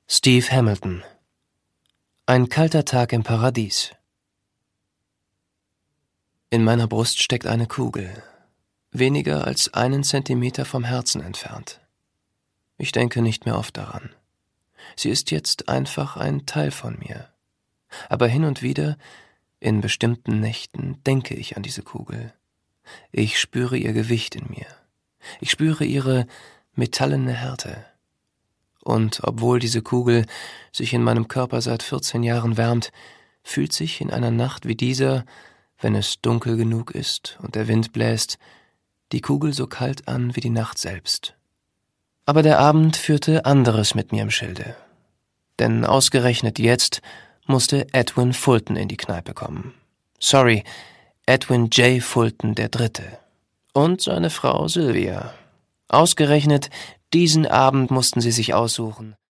Steve Hamilton. Ein kalter Tag im Paradies. In meiner Brust steckt eine Kugel, weniger als 1 Zentimeter vom Herzen entfernt. Ich denke nicht mehr oft daran. Sie ist jetzt einfach ein Teil von mir. Aber hin und wieder, in bestimmten Nächten, denke ich an diese Kugel. Ich spüre ihr Gewicht in mir. Ich spüre ihre metallene Härte. Und obwohl diese Kugel sich in meinem Körper seit 14 Jahren wärmt, fühlt sich in einer Nacht wie dieser, wenn es dunkel genug ist und der Wind bläst, die Kugel so kalt an wie die Nacht selbst. Aber der Abend führte anderes mit mir im Schilde. Denn ausgerechnet jetzt musste Edwin Fulton in die Kneipe kommen. Sorry, Edwin J. Fulton III. Und seine Frau Sylvia. Ausgerechnet diesen Abend mussten sie sich aussuchen.